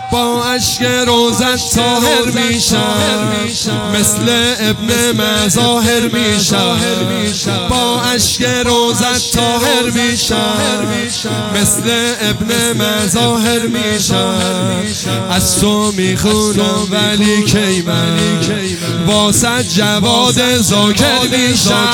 با اشک روزت طاهر میشم، مثل ابن مظاهر میشم. با اشک روزت طاهر میشم، مثل ابن مظاهر میشم. از تو میخونم ولی کی من واسه جواد ذاکر میشم.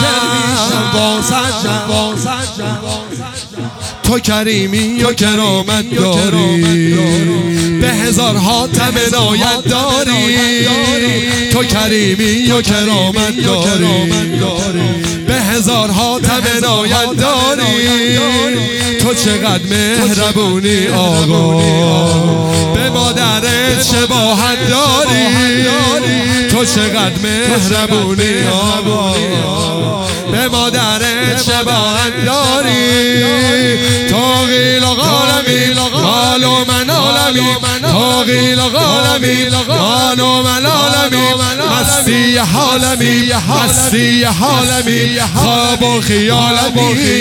تو کریمی و کرامت داری، به هزار حاتم عنایت داری. تو کریمی و کرامت داری، به هزار حاتم عنایت داری. تو چقدر مهربونی آقا، به مادرت شباهت داری. تو چقدر مهربونی آقا، به مادرت شباهت داری. تو قیل و قالمی قال و من عالمی، تو قیل و قالمی قال و من عالمی. مستی حالمی مستی حالمی، خواب و خیالمی.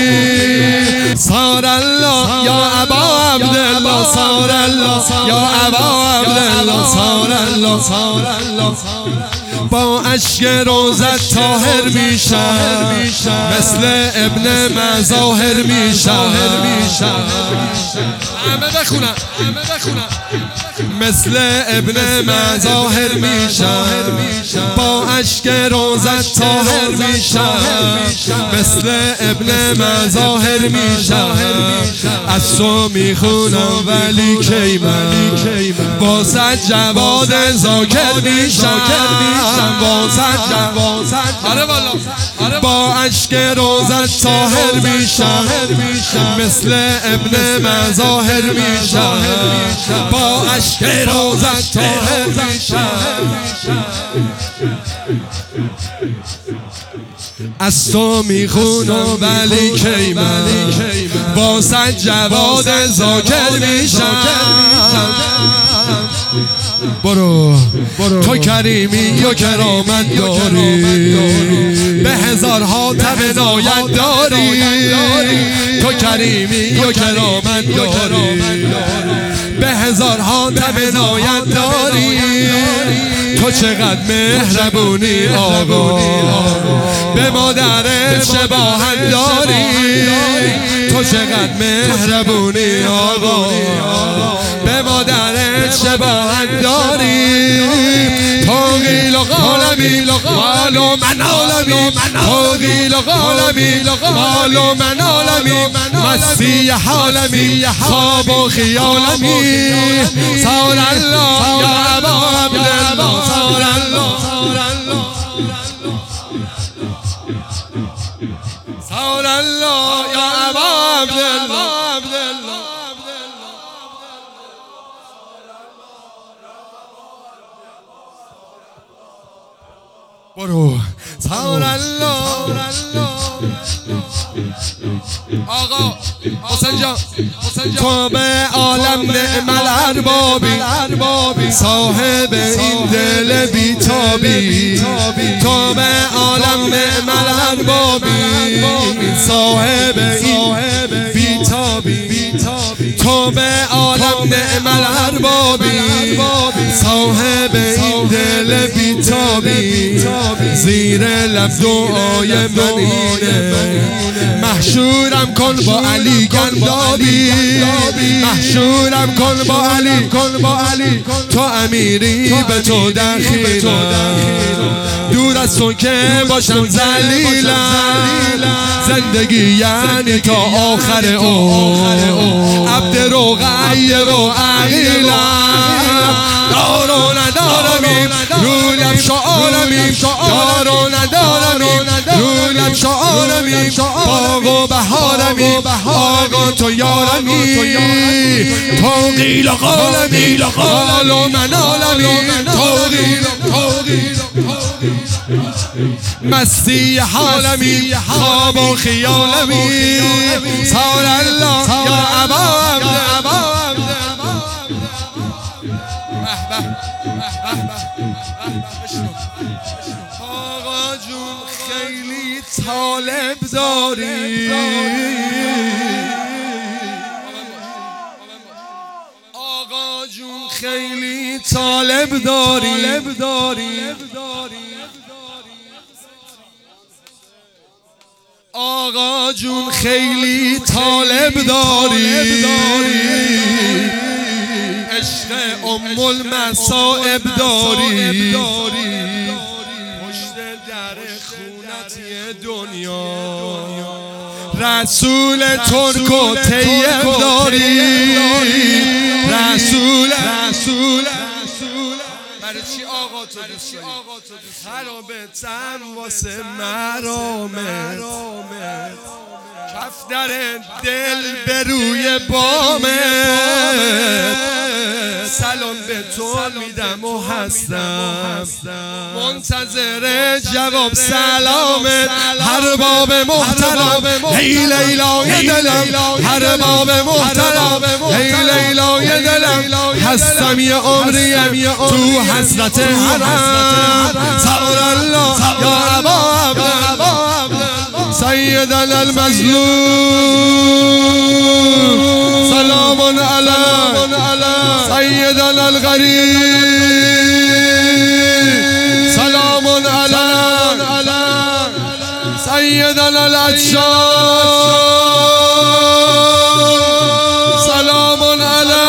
صار الله یا ابا عبدالله، صار الله یا ابا عبدالله، صار الله صار الله. با اشک روزت طاهر میشم، مثل ابن مظاهر میشم. همه بخونم مثل ابن مظاهر میشم. با اشک روزت طاهر میشم، مثل ابن مظاهر میشم. از تو میخونم ولی کی من واسه جواد ذاکر میشم. با اشک روزت طاهر میشم، مثل ابن مظاهر میشم. با اشک روزت طاهر میشم. از تو میخونم ولی کی من واسه جواد ذاکر میشم. برو تو کریمی و کرامت داری، به هزار حاتم عنایت داری. تو کریمی و کرامت داری، به هزار حاتم عنایت داری. تو چقدر مهربونی آقا، به مادرت شباهت داری. تو چقدر مهربونی آقا، به مادرت شباهت داری. تو قیل و قالمی قال و من عالمی، تو قیل و قالمی قال و من عالمی. مستی حالمی خواب و خیالمی. صار الله یا ابا عبدالله، صار الله صار الله یا ابا عبدالله. برو صار الله. آقا حسین جان تو به عالم نعم الاربابی، صاحب این دل بیتابی. تو به عالم نعم الاربابی، صاحب این بیتابی. تو به عالم نعم الاربابی، صاحب این دل بیتابی. زیر لب دعای من اینه، محشورم کن با علی گندابی. محشورم کن با علی، تو امیری به تو دخیلم. دور از تو که باشم ذلیلم، زندگی یعنی تا آخر عمر. عبد رو غیر و عقیلم، دار و ندارمیم رو لب شعارمیم. دار و ندارمیم رو لب شعارمیم. باغ و بهارمیم آقا تو یارمی. تو قیل و قال و من عالمی. تو قیل مستی حالمی خواب و خیالمی. صار الله یا ابا عبدالله. آقا جون خیلی طالب داری، آقا جون طالب داری آقا جون خیلی طالب داری عشق ام المصائب داری پشت در خونتی دنیا رسول ترک و طیب داری رسول برای چی آقا تو دوست داری خرابتم واسه مرامت کف در دل به روی بامت سلام به تو میدم و هستم منتظر جواب سلامت هر باب محترم ای لیلای دلم هر باب محترم ای لیلای دلم هستم یه عمریم تو حضرت حرم سعر الله یا ابا سیدنا المظلوم سلام علی سیدنا الغریب سلام علی سیدنا العطشان سلام علی